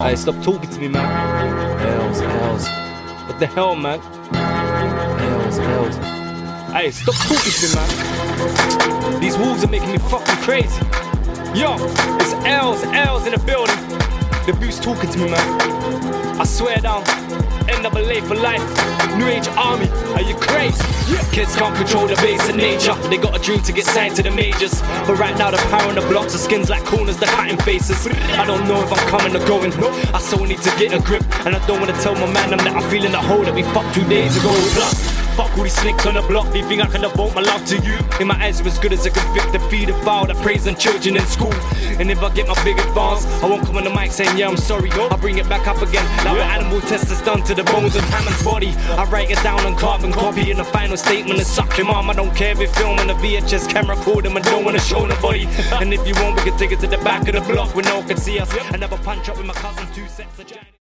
Hey, stop talking to me, man. Hells. What the hell, man? Hells. Hey, stop talking to me, man. These wolves are making me fucking crazy. Yo, it's L's in the building. The Boost talking to me, man. I swear down, NAA for life. New Age Army, are you crazy? Kids can't control the basic nature. They got a dream to get signed to the majors, but right now the power on the blocks, the skins like corners, the cutting faces. I don't know if I'm coming or going. I so need to get a grip, and I don't wanna tell my man that I'm feeling the hole that we fucked 2 days ago. Plus, fuck all these snakes on the block. They think I can devote my love to you. In my eyes, you're as good as a convicted pedophile that preys on children in school. And if I get my big advance, I won't come on the mic saying, yeah, I'm sorry. I'll bring it back up again, like what animal test is done to the bones of Hammond's body. I write it down on carbon copy, and the final statement is suck him arm. I don't care if it's filming a VHS camera, record him and don't wanna show nobody. And if you want, we can take it to the back of the block where no one can see us. Another punch up with my cousin, 2 sets of giant.